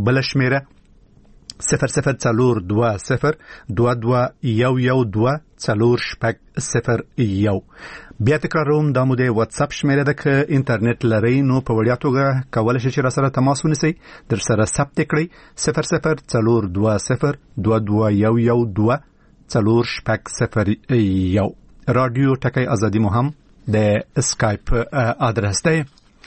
بل شمیره 0020221112 بیا تکراروم دا مو د واتس اپ شمیره ده که انټرنیټ لري نو په وړیا توګه کولای شئ چې را سره تماس ونیسئ در سره ثبت کړئ 00202212 رادیو ټکی ازادي مو هم د اسکایپ ادرس دی.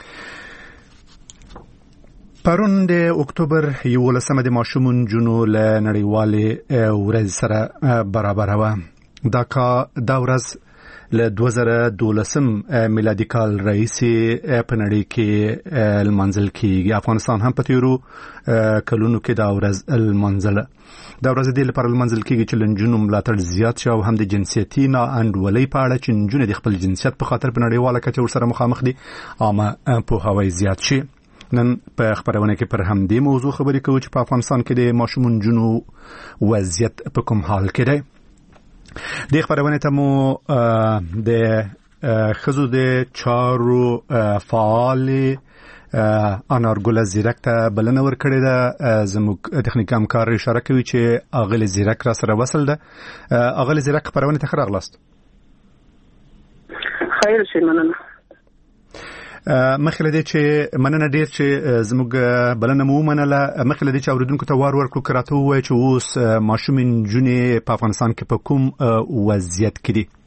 پرون د اکتوبر 11 د ماشومون جنو له نړیوالې ورځ سره برابر و. دا ورځ له 2012 میلادي کال راهیسې په نړۍ کې لمانځل کېږي. افغانستان هم په تیرو کلونو کې دا ورځ لمانځله. دا ورځ د لپاره لمانځل کېږي چې لنجونو ملاتړ زیات شي او هم د جنسیتي ناانډولۍ په اړه چې نجونې د خپل جنسیت په خاطر په نړیواله کچه ورسره مخامخ دي عامه پوهاوی زیات شي. نن په خبرونه کې پر همدې موضوع خبرې کوو چې په افغانستان کې د ماشومون جنو وضعیت په کوم حال کې دی. د خبرونه ته مو د خزو د چارو فعال انارګل زیرک ته بلنه ورکړې ده. زموږ تخنیک همکار اشاره کوي چې اغل زیرک را سره وصل ده. اغل زیرک خبرونه ته راغلاست. خیر شي مننه. مخکې لدې چې مننه ډیر چې زموږ بلنه مو منله. مخکې لدې چې اوریدونکو ته وار ورکړو کراته وای چې اوس ماشومین جونې په افغانستان کې په کوم وضعیت کې دي؟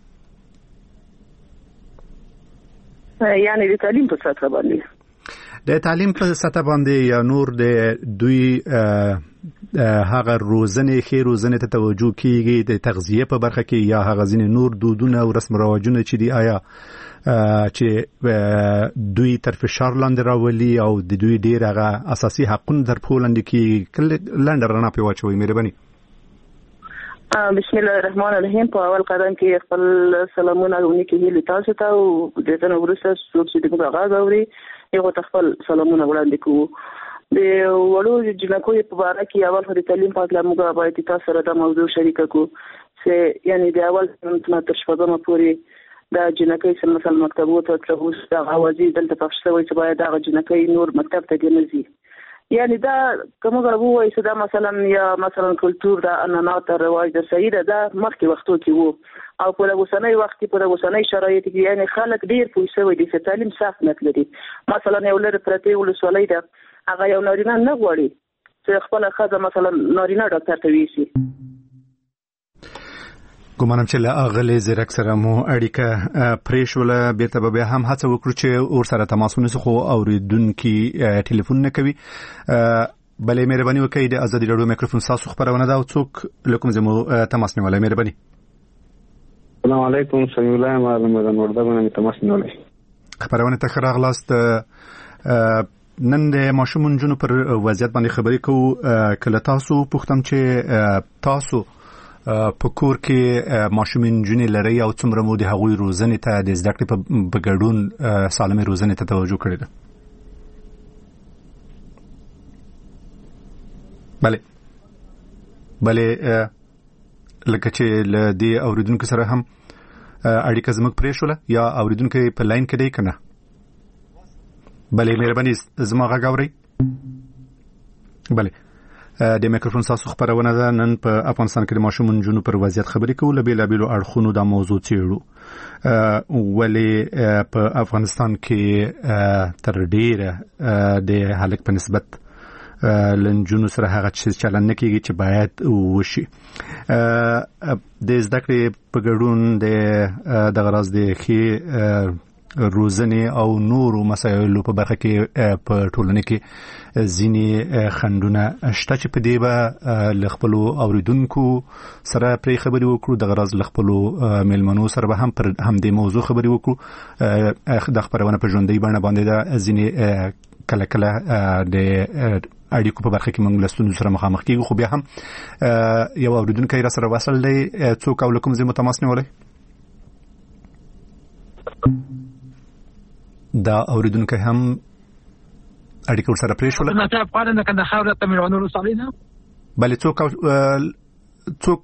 یعنی د تعلیم په سطح باندې د تعلیم په سطح باندې یا نور د دوی هغه روزنه خیر روزنه ته توجه کیږي د تغذیه په برخه کې یا هغه ځینې نور دودونه او رسم رواجونه چې دی آیا چې دوی تر فشار لاندې راولي او د دوی ډیر هغه اساسي حقونه در پولاند کې لاندې رانه په واچوي. مهرباني. بسم الله الرحمن الرحیم. په اول قدم کې خپل سلامونه ونیکې هیله تاسو ته او د دې نو ورسره څوک چې دغه غاغ اوري یو خپل سلامونه وړاندې کوو. د وړو جنکو په اړه کې اول خو د تعلیم په اړه موږ باید تاسو سره دا موضوع شریک کړو چې یعنی د اول څخه تر شپږمه پورې دا جنکې سم مثلا مکتبو ته تروس دا غوازي دلته پښه شوی چې باید دا جنکې نور مکتب ته دي. یعنی دا کومه غوړو چې دا مثلا کلچر دا انانات رواج د سیده دا مخکې وختو کې وو او په لګوسنۍ وخت په لګوسنۍ شرایط کې یعنی خلک ډیر پوښتنه وي چې تعلیم صاف نه کړی. مثلا یو لر پرته ولسوالۍ دا هغه یو نارینه نه غواړي چې خپل خزه مثلا نارینه ډاکټر ته ویسي. ګومانم چې له اغل زیرک سره مو اړیکه پریښوله. بیرته به هم هڅه وکړو چې ور سره تماس ونیسو خو اوریدونکي ټلیفون نه کوي. بلې مهرباني وکړئ د ازادي راډیو میکروفون تاسو خبرونه دا او څوک لکم زمو تماس نیولای. مهرباني. السلام علیکم. سمي الله معلومه وردګونه تماس نیولای. خبرونه ته خراغلاست. نن د ماشومون جنو پر وضعیت باندې خبرې کوو. کله تاسو پوښتم چې تاسو په کور کې ماشومین جنې لري او څومره مو د هغوی روزنې ته د زده کړې په ګډون سالمې روزنې ته توجه کړې ده؟ بله لکه چې له دې اوریدونکو سره هم اړیکه زموږ پرېښوله یا اوریدونکو په لاین کې دی که نه؟ بله مهرباني زما غږ اورئ؟ بله د میکروفون تاسو خبرونه ده. نن په افغانستان کې د ماشومون جنو پر وضعیت خبرې کوو. له بیلابیلو اړخونو دا موضوع څېړو. ولې په افغانستان کې تر ډیره د هلک په نسبت لنجونو سره هغه چلند نه کېږي چې باید وشي. د زده کړې په ګډون دغه راز د ښې روزنې او نورو مسایلو په برخه کې په ټولنه کې ځینې خنډونه شته چې په دې به له خپلو اوریدونکو سره پرې خبرې وکړو. دغه راز له خپلو میلمنو سره به هم پر همدې موضوع خبرې وکړو. د خبرونه په ژوندۍ بڼه باندې دا ځینې کله کله د اړیکو په برخه کې موږ له ستونزو سره مخامخ کېږو. خو بیا هم یو اوریدونکی را سره وصل دی. څوک او له کوم ځای مو تماس نیولی؟ دا اوریدونکو هم اړیکه ورسره پرېښوله. نه ته افغان نه کنده خاور ته میروانو رسالي نه. بلې څوک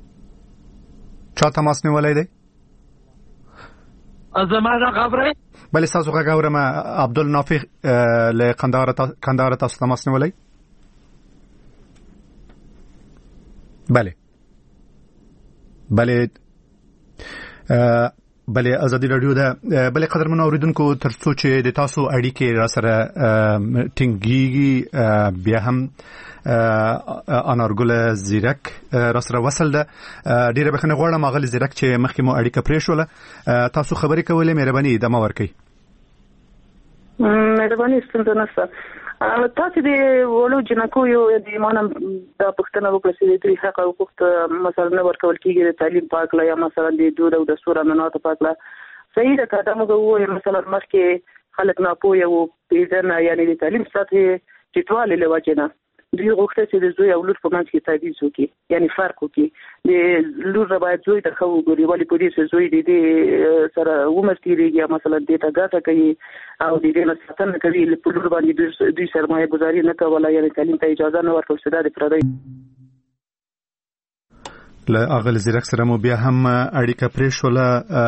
چا تماس نیولی دی؟ زما غږ اورئ؟ بله تاسو غاورم عبدالنافع له قندهار تاسو تماس نیولای. بله ازادي رادیو ده بله قدرمن اوریدونکو ترڅو چې د تاسو اړیکې را سره ټینګيږي بیا هم انارګل زیرک را سره وصل ده. ډیره بخنه غواړم اغل زیرک چې مخکې مو اړیکه پرې شوله تاسو خبرې کولې مهرباني دمه ورکړئ. مهرباني ستاسو نه تاسو د ولو جنکو یو د ایمانم د پښتنو په سیدي حق او حقوق مثلا نه ورکول کیږي د تعلیم پاک لا یا مثلا د دود او د سور امنات پاک لا صحیح ده کدا موږ مثلا مخکې خلک نه پوي او پیژنه یعنی د تعلیم سطح ټیټواله لوجنه دوی غوښته چې د زوی او لور په منځ کې تعویض وکړي یعنی فرق وکړي د لور باید زوی ته خو ګوري ولی په دې زوی د سره ومستيږي مثلا د تا ګټه کوي او د دې نه ستنه کوي په لور باندې دوی سرمایه گذاري نه کوله یعنی تعلیم ته اجازه نه ورکول شوه د پردی له اغل زیرک سره مو بیا هم اړیکه پرې شوله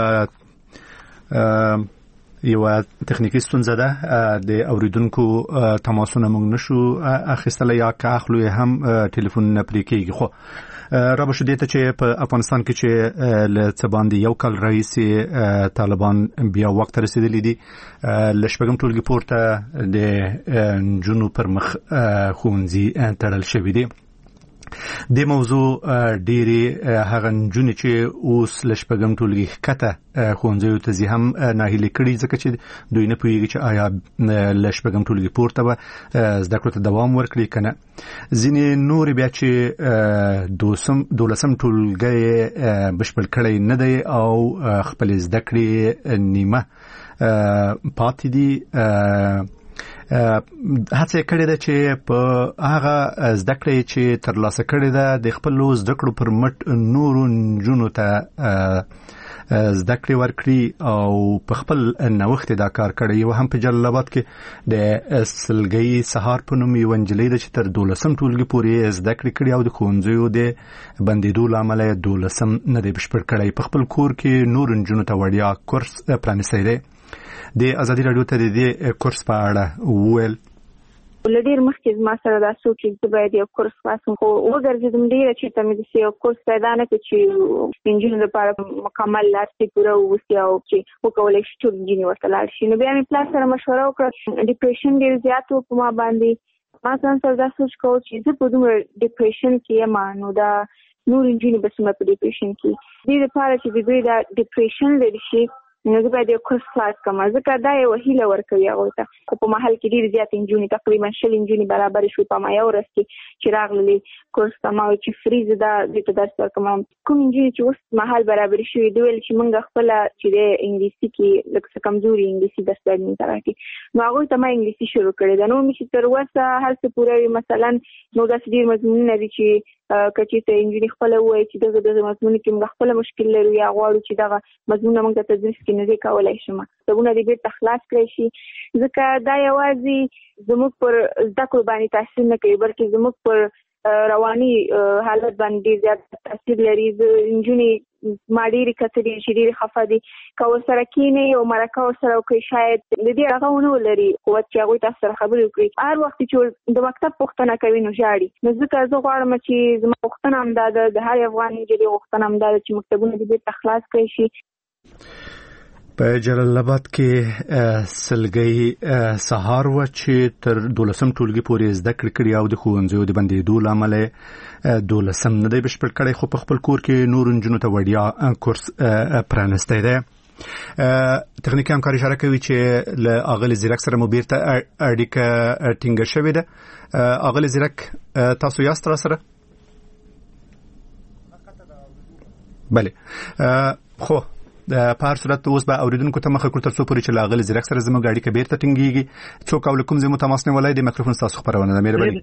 یو تخنیکی ستونزه ده د اوریدونکو تماسونه موږ نشو اخیستل یا که اخلو هم ټلیفون نه پرې کیږي. خو را به شو دیته چې په افغانستان کې چې له څه باندې یو کال رئیس طالبان بیا وخت رسیدلی دي لشپږم ټولګي پورته د جنوب پر مخ خونځي تړل شوی دی. د موضوع ډيري هغه جنې چې اوس لشپږم ټولګي کته خونځي ته زی هم ناهیلي کړي ځکه چې دوی نه پوهیږي چې آیا لشپږم ټولګي پورته به زده کړو ته دوام ورکړي کنه. ځینې نور بیا چې دولسم ټولګي بشپړ کړي نه دی او خپل زده کړې نیمه پاتې دي هڅه کړې ده چې په هغه زده کړې چې ترلاسه کړې ده د خپل زده کړو پر مټ نورو جنونو ته زده کړې ورکړي او په خپل نوښت دا کار کړی. یو هم په جلال آباد کې د سلګي سهار په نوم یو انجلۍ ده چې تر 12 ټولګي پورې زده کړې کړي او د ښوونځیو د بندیدو لامل 12 نه دی بشپړ کړی. په خپل کور کې نور جنونو ته وړیا کورس پرانیستی دی. د ازادي رادیو ته د کورس په اړه وویل ولډیر مخکې ما سره دا سوچ چې باید یو کورس خلاصم خو وګرځیدم ډیر چې تم دې یو کورس پیدا نه کړ چې انجینر لپاره مکمل لارښتې پوره وسی او چې وکولای شي ټول انجینر ورته لاړ شي. نو بیا مې پلان سره مشوره وکړه ډیپریشن ډیر زیات و په ما باندې ما ځان سره دا سوچ کوم چې زه په دومره ډیپریشن کې یم نو دا نور انجینر به سم په ډیپریشن کې دې لپاره چې دوی دا ډیپریشن لري شي نو زه باید یو کورس خلاص کړم ځکه دا یو هیله ورکوي هغوی ته. خو په محل کې ډېرې زیاتې نجونې تقریبا 60 نجونې برابرې شوې په ما یو ورځ کې چې راغللې کورس ته ما ویل چې فري زه دوی ته درس ورکوم. کوم نجونې چې اوس محل برابرې شوې دوی ویل چې موږ خپله چې د انګلیسي کې لږ څه کمزوري انګلیسي درس باید موږ ته راکړي. نو هغوی ته ما انګلیسي شروع کړې ده. نو مې چې تر اوسه هر څه پوره وي مثلا نو داسې ډېر مضمونونه دي چې که چېرته نجونې خپله ووایي چې دغه مضمون کې موږ خپله مشکل لرو یا غواړو چې دغه مضمونونه موږ ته تدریس کړي نو زه یې کولی شم کتابونه دې بیرته خلاص کړی شي ځکه دا یوازې زموږ پر زده کړو باندې تاثیر نه کوي بلکې زموږ پر رواني حالت باندې ډېر زیات تاثیر لري. نجونې ما ډېرې کتلې چې ډېرې خفه دي که ورسره کښېنئ او مرکه ورسره وکړئ شاید د دې هغه ونه ولري قوت چې هغوی تاسو سره خبرې وکړي. هر وخت چې د مکتب پوښتنه کوي نو ژاړي. نو ځکه زه غواړم چې زما غوښتنه همدا ده د هر افغان نجلۍ غوښتنه همدا ده چې مکتبونه دې بیرته خلاص کړی شي. په جلال آباد کې سلګي سهار و چې تر 12 ټولګي پورې زده کړې او د ښوونځیو د بندیدو لامل 12 نه دی بشپړ کړی خو په خپل کور کې نور نجونو ته وړیا کورس پرانستی دی. تخنیکی همکاري اشاره کوي چې له اغل زیرک سره مو بیرته اړیکه ټینګه شوې ده. اغل زیرک تاسو یاست را سره؟ بله خو په هر صورت اوس به اوریدونکو ته مخه کړو تر څو پورې چې لاغل زیرک سره زموږ اړیکه بیرته ټینګیږي. څوک او کوم زموږ تماس نیولای د میکروفون تاسو خبرونه ده مهرباني.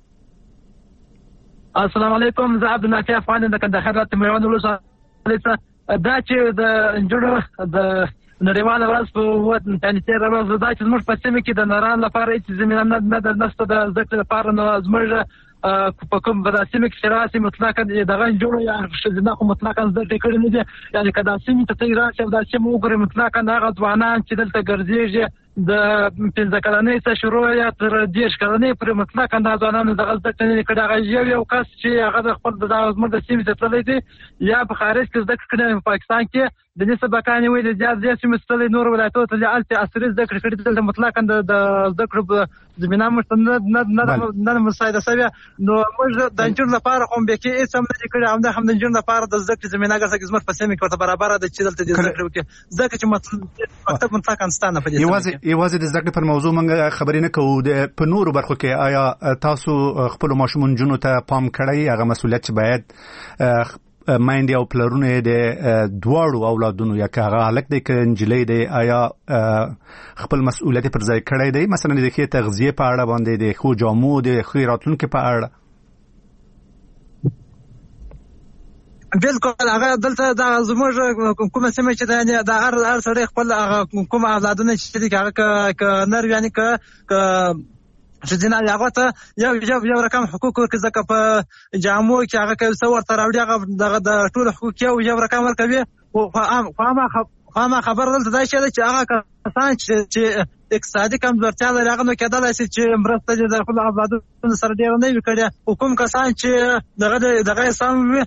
السلام علیکم زه عبدالنافع افغان د کندهار ته میوند ولسوالۍ دا چې د انجینر د نړیواله ورځ په یعنې تېره ورځ دا چې زموږ په سیمه کې د نرانو لپاره هېڅ زمینه نشته د زده کړې لپاره. نو زموږ په کوم په دا سیمه کې چې راسي مطلقا دغه جوړ یا ښځینه خو مطلقا زده کړې کړې نه دي. یعنې که دا سیمې ته ته راشي او دا سیمه وګورې مطلقا هغه ځوانان چې دلته ګرځېږي د 15 کلنۍ څخه شروع یا تر 10 کلنۍ پورې مطلقا دا ځوانان دغه زده کړې نه کړي. هغه یو کس چې هغه د خپل د زموږ د سیمې ته تللی دی یا په خارج کې زده کړې کړي په پاکستان کې د دې سبقانې وایي د زیات سیمې ته نور ولایتونو ته هلته عصري زده کړې کړي دلته مطلقا د زده کړو زمینه موږ نه مساعده شوې. نو موږ د نجونو لپاره خو به کې هېڅ هم نه دي کړي او هم د نجونو لپاره د زده کړې زمینه ګرځي زموږ په سیمه کې ورته برابره ده چې دلته د زده کړې وکړي. ځکه چې مطلب مطلقا ستانه په دې یوازې د زده کړې پر موضوع موږ خبرې نه کوو. په نورو برخو کې آیا تاسو خپل ماشومان جنونو ته پام کړی هغه مسؤلیت چې باید مایندې او پلرونه د دواړو اولادونو یا که هغه هلک دی که نجلۍ دی آیا خپل مسؤلیت پر ځای کړی دی مثلا د ښې تغذیې په اړه باندې د ښو جامو د ښې راتلونکي په اړه؟ بالکل هغه دلته دا زموږ کومه سیمه چې د هر سړی خپل کوم اولادونه چې دي هغه که نر یعنې که ښځینه وي هغه ته یو رقم حقوق ورکړي. ځکه په جامو کې هغه که څه ورته راوړي هغه دغه د ټولو حقوق یو رقم ورکوي. خو هغه خبره دلته دا شی ده چې هغه کسان چې اقتصادي کمزورتیا لري هغه نو کېدلی شي چې مرسته د خپلو اولادونو سره ډېره نه وي کړې. خو کوم کسان چې دغه سم وي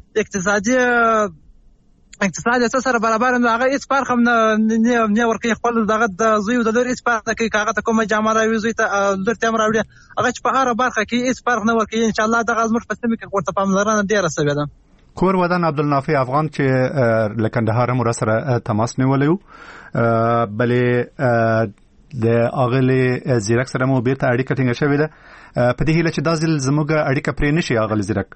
اقتصاد یې سره برابر نو هغه هېڅ فرق هم نه ورکوي. خپل دغه د زوی او د لور هېڅ فرق نه کوي. که هغه ته کومه جامه راوړي زوی ته لور ته هم راوړي هغه چې په هره برخه کې هېڅ فرق نه ورکوي. انشاءالله دغه زموږ په سیمه کې ورته پاملرنه ډېره شوې ده. کور ودان عبدالنافع افغان چې له کندهار هم سره تماس نیولی و بلې د اغلې زیرک سره مو بیرته اړیکه ټینګه شوې ده. په دې هیله چې دا ځل زموږ اړیکه پرې نشي اغلې زیرک.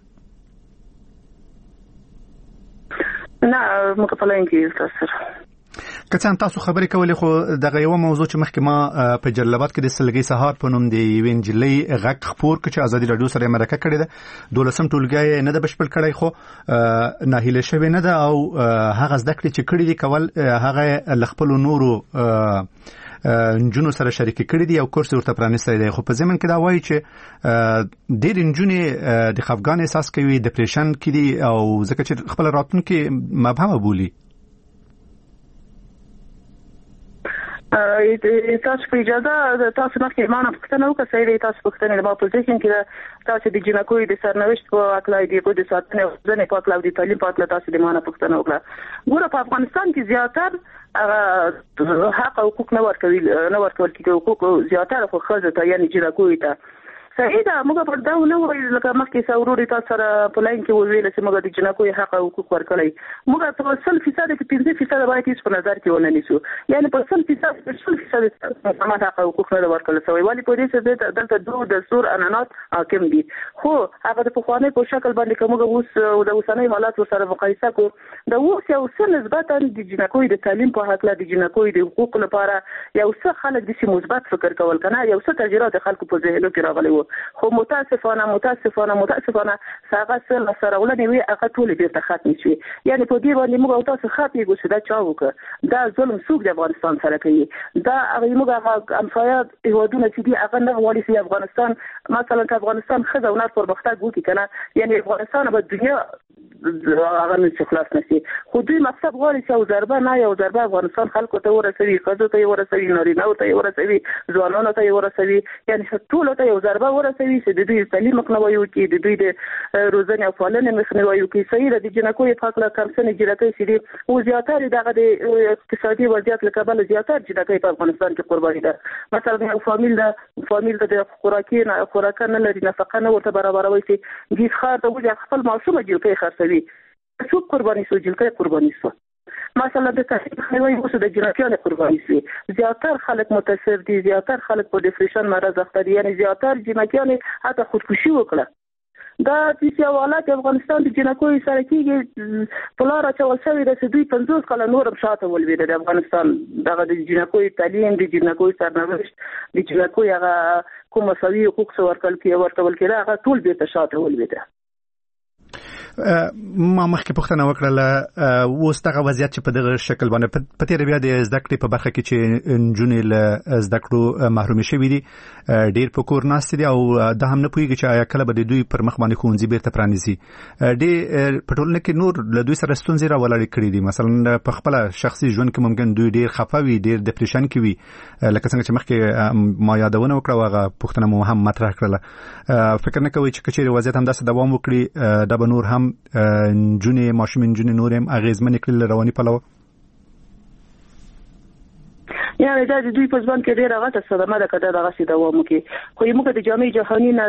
نه موږ په لاین کې تاسو که څنګه تاسو خبرې کولې خو دغه یو موضوع چې مخکې ما په جلالاباد کې د سلګي سهار په نوم د یوې نجلۍ غږ خپور کړ چې ازادي راډیو سره مرکه کړې ده. 12 ټولګی نه ده بشپړ کړی خو ناهیله شوې نه ده او هغه زده کړې چې کړې دي کول هغه له خپلو نورو نجونو سره شریک کړي دي او کورس ورته پرانیستی دی. خو په ضمن کې دا وایي چې ډېرې نجونې د خفګان احساس کوي ډپریشن کې دي او ځکه چې خپل راتلونکي مبهمه بولي. تاسو په اجازه تاسو مخکې ما نه پوښتنه وکړه سړی تاسو پوښتنه ما په ذهن کې تاسو د جنکوي د سرنوشت په اړه د ساتنې او ځنې په اړه د تعلیم په اړه تاسو د ما نه پوښتنه وکړه. ګوره په افغانستان کې زیاتره حق او حقوق نه ورکول کېږي. حقوق زیاتره خو ښځو ته یعنې جنکوي ته صحیح ده. موږ په دا نه وایو لکه مخکې سوروري تاسو سره په لاین کې وویل چې موږ د جنکوي حق او حقوق ورکړی. موږ په 100% کې 15% باید هیڅ په نظر کې ونه نیسو. یعنی په 100% سمات حق او حقوق نه ورکړل شوی. ولی په دې څه دلته دوه د سور انانات حاکم دي. خو هغه د پخوانی په شکل باندې کومه اوس د اوسنۍ حالات سره مقایسه کو د اوس یو څه نسبتا د جنکوي د تعلیم په حق له د جنکوي د حقوق لپاره یو څه خلک د مثبت فکر کول کنه یو څه تجربه د خلکو په ذهنو کې راغلي. خو متاسفانه هغه سره ولني وي هغه ټول بیرته ختم شي. یعنی په دې باندې موږ تاسو خاطی ګو چې دا چا وکړه دا ظلم څوک د افغانستان سره کوي. دا هغه موږ امثال هیوادونه چې دي هغه نه غواړي چې افغانستان مثلا که افغانستان خزه او نار پرمختګ وکړي کنه یعنی افغانستان به دنیا هغه نه خلاص نشي. خو دوی مقصد غواړي چې یو ضربه افغانستان خلکو ته ورسوي خزو ته ورسوي نارینه ته ورسوي ځوانانو ته ورسوي یعنی ټول ته یو ضربه ورسوي چې د دوی تعلیم مخنیوي وکړي د دوی د روزنې او پالنې مخنیوي وکړي. صحیح د جنکوي په اړه کم څه جرأت شي او زیاتره دغه د اقتصادي وضعیت له کبله زیاتره جنکوي په افغانستان کې قرباني ده. مثلا یو فامیل د خوراک نه لري نفقه نه ورته برابروي چې د خار ته وځي خپل معصومه جلکې خرڅوي څوک قرباني شو جلکې قرباني شو. مثلا د تعلیم مخنیوي اوس د جنکیانو قرباني شي. زیاتره خلک متاثر دي زیاتره خلک په ډپریشن مرض اخته دي یعنی زیاتره جنکیانو حتی خودکشي وکړه. دا چې حالات افغانستان د جنکوي سره کېږي په لاره چول شوی د دوی 50 کاله نورم شاته ولوېده. د افغانستان دغه د جنکوي تعلیم د جنکوي سرنوشت د جنکوي هغه کوم مساوي حقوق ورکول کېده هغه ټول بیرته شاته ولوېده. ما مخکې پوښتنه وکړه اوس دغه وضعیت چې په دغه شکل باندې په تیر بیا د زده کړې په برخه کې چې نجونې له زده کړو محرومې شوې دي ډېر په کور ناست دي او دا هم نه پوهیږي چې آیا کله به د دوی پر مخ باندې ښوونځي بیرته پرانیزي ډېر په ټولنه کې نور له دوی سره ستونزې راولاړې کړي دي مثلا په خپل شخصي ژوند کې ممکن دوی ډېر خفه وي ډېر ډپریشن کې وي لکه څنګه چې مخکې ما یادونه وکړه هغه پوښتنه مو هم مطرح کړله فکر نه کوئ چې کچېرې وضعیت همداسې دوام وکړي دا به نور هم نجونې ماشومې نجونې نور هم اغېزمنې کړي له رواني پلوه یعنی دا د دوی په ځوان کې ډېره غټه صدمه ده کده دغه سي دوام کوي خو موږ د جامعه جهاني نه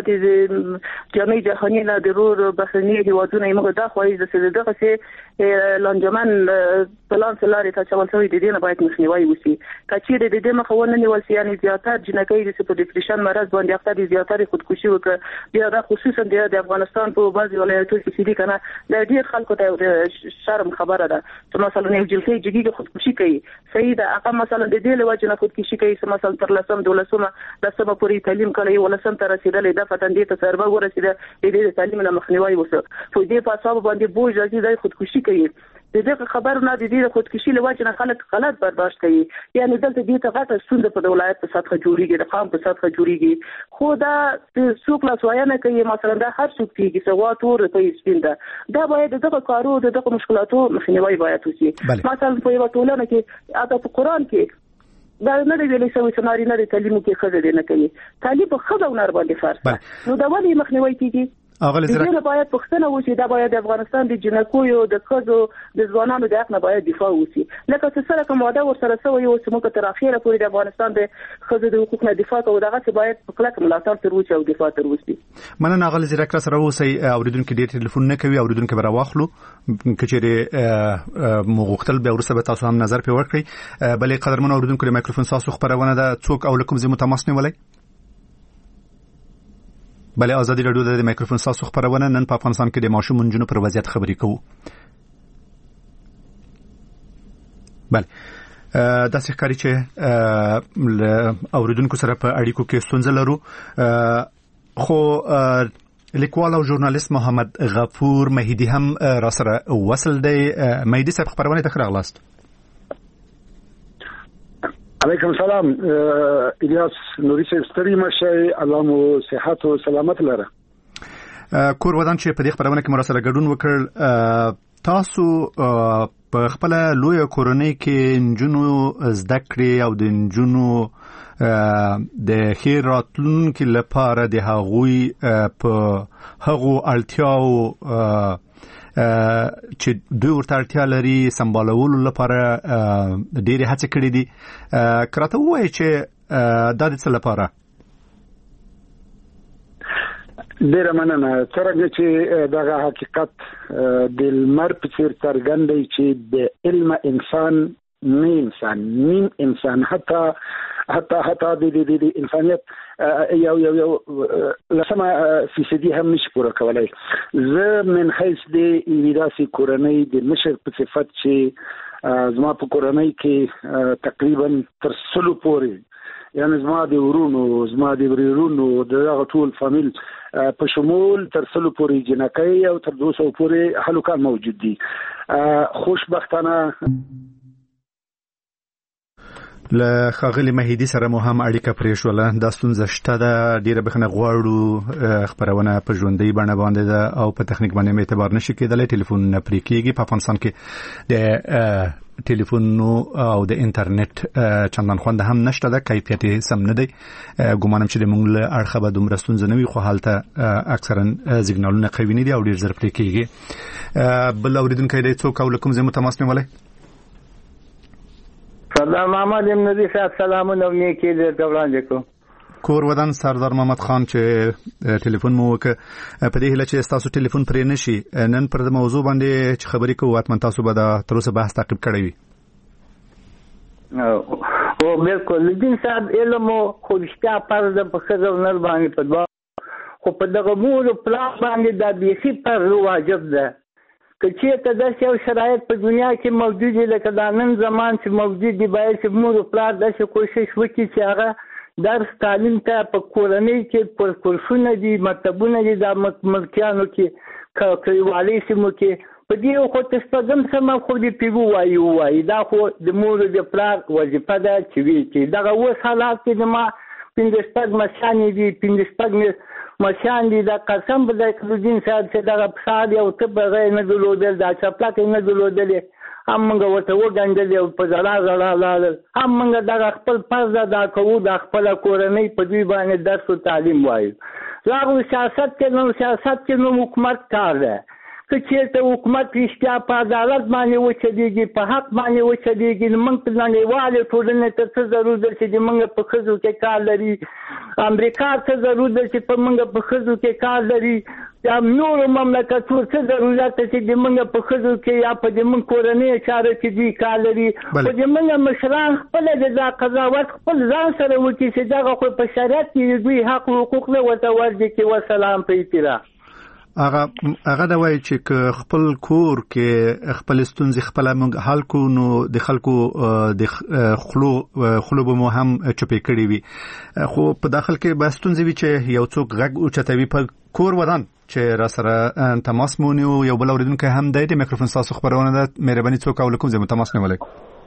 د رور بخنی هیوادونه موږ دا خوایي د دغه سي لانجمن پلان سلاري ته چول شوی د دې نه باید مخنیوي وشي کچې د دې مخونه نیول سي یعنی زیاتره جنکۍ د سپډیپریشن مرض باندې اخته دي زیاتره خودکشي وکړه بیا دا خصوصا د افغانستان په بعضي ولایتونو کې سړي کنه د ډېر خلکو ته شرم خبره ده چې مثلا یو جلسه جګیږي خودکشي کوي صحیح ده هغه مثلا د دې لوجه نه خودکشي کوي مثلا تر لسم دولسمه پورې تعلیم کوي ولسم ته رسیدلې د فتندې ته سربا ورسیده د دې تعلیم نه مخنیوي وسه په دې په حساب باندې بوج راځي د خودکشي کوي دغه خبر نه د دې خودکشي لوجه نه خلک غلط برداشت کوي یعنی دلته دې ته غټه ستونزه په ولایت په سطح جوړیږي د قام په سطح جوړیږي خو دا څوک لا سوایانه کوي مثلا دا هر څوک کیږي سوا تور په سپینده دا باید دغه کارو دغه مشکلاتو مخنیوي باید وشي مثلا په یو ټولنه کې اته په قران کې دا نه دی ویلي چې سناري نه تعلیم کې خزه نه کوي تعلیم په خزه ونر باندې فرض نو دا ولې مخنیوي کیږي دا باید پښتنه وشي دا باید افغانستان د جنکویو د خزو د ځوانانو د حق نه باید دفاع وشي لکه چې سره کوم واده ورسره سوی او چې موږ تر اخیره پورې د افغانستان د خزو د حقوقو نه دفاع کوو دغه څه باید په کلک ملاتړ تر وچه او دفاع تر وشي مننه غل زیرک سره اوسئ اوریدونکو ډیر ټلیفون نه کوي اوریدونکو به راواخلو کچېره مغوختل به ورسره به تاسو هم نظر په ورکړئ بلې قدرمن اوریدونکو د مایکروفون تاسو خبرونه ده څوک او لکم زمو تماس نیولای بله آزادی رادیو د مایکروفون تاسو خبرونه نن په افغانستان کې د ماشوم منجونو پر وضعیت خبرې کوو بله داسې ښکاري چې اوریدونکو سره په اړیکو کې ستونزه لرو خو لیکوال او ژورنالیست محمد غفور مهیدی هم را سره وصل دی مهیدی صاحب خبرونه ته راغلاست علیکم سلام الیاس نوری صاحب ستړي مشه الله مو صحت او سلامت لره کور ودان چې په دې خبرونه کې مرسته ګډون وکړ تاسو په خپل لوی کورنۍ کې نجونو زده کړې او د نجونو د خیر راتلونکو لپاره د هغوی په هغو اړتیاو چې دوی ورته اړتیا لري سمبالولو لپاره ډېرې هڅې کړې دي کراته وایي چې دا د څه لپاره ډېره مننه څرنګه چې دغه حقیقت د لمر په څېر څرګند دی چې د علم انسان نیم انسان حتی د انسانیت یو لسمه فیصدي هم نشي پوره کولای زه من حیث د ویراسي کورنۍ د مشر په صفت چې زما په کورنۍ کې تقریبا تر 100 پورې یعنی زما د ورونو زما د ورونو دغه ټول فامیل په شمول تر 100 پورې جنکۍ او تر 200 پورې هلوکان موجود دي خوشبختانه له خاغلی مهیدی سره مو هم اړیکه پرې شوله دا ستونزه شته ده ډیره بخنه غواړو خبرونه په ژوندۍ بڼه باندې ده او په تخنیک باندې اعتبار نشي کېدلی ټلیفون نه پرې کېږي په افغانستان کې د ټلیفون او د انټرنیټ چندان خوند هم نشته ده کیفیت سم نه دی ګومانم چې د موږ له اړخه به دومره ستونزه نه وي خو هلته اکثرا سیګنالونه قوي نه دي او ډیر زر پرې کېږي بل اوریدونکی دی څوک او له کوم ځای مو تماس نیولی سردار محمد امنادي صاحب سلامونه نیکی درته وړاندې کوم کور ودان سردار محمد خان چې ټلیفون مو وکړ په دې هیله چې تاسو ټلیفون پرې نشي نن پر د موضوع باندې چې خبرې کوو اتمن تاسو به د تر اوسه بحث تعقیب کړی وي او بالکل دین صاحب علم خو رښتیا فرض ده په ښځه او نر باندې په دواړو خو په دغه مور او پلار باندې دا بیخي فرض واجب ده که چېرته داسې یو شرایط په دنیا کې موجود دي لکه دا نن زمان چې موجود دي باید چې مور او پلار داسې کوشش وکړي چې هغه درس تعلیم ته په کورنۍ کې پر کورسونه دي مکتبونه دي دا ملکیانو کې کلیوالي سیمو کې په دې خو تشپږم سمه خو دې پیګو وایي دا خو د مور د پلار وظیفه ده چې وی چې دغه اوس حالات کې د ما 15 مشانې دي 15 مشان دي دا قسم به د کلودین صاحب چې دغه پښاد یو ته بغیر نه دلودل دا چپلاک نه دلودل هم موږ ورته وګڼل او په زړه لاله هم موږ دغه خپل فرض ادا کوو د خپل کورنۍ په دوی باندې درس او تعلیم وایو راغو سیاست کې نو حکومت کار ده که چېرته حکومت رښتیا په عدالت باندې وچلېږي په حق باندې وچلېږي نو موږ په نړیوالې ټولنې ته څه ضرور ده چې موږ په ښځو کې کار لري امریکا څه ضرور ده چې په موږ په ښځو کې کار لري یا نورو مملکتونو څه ضرورت ده چې موږ په ښځو کې یا په موږ کورنۍ چارو کې دوی کار لري په موږ مشران خپله د قضاوت خپل ځان سره وکړي چې دغه خو په شریعت کې دوی حق حقوق نه ورته ورځي کې وسلام په احترام هغه دا وایي چې خپل کور کې خپل ستونزې خپل موږ حل کو نو د خلکو د خلو به مو هم چپې کړي وي خو په داخل کې به ستونزې وي چې یو څوک غږ اوچتوي په کور ودان چې را سره تماس مونیو یو بل اوریدونکو هم د میکروفون تاسو خبرونه ده مهرباني څوک او کوم ځای تماس نیولای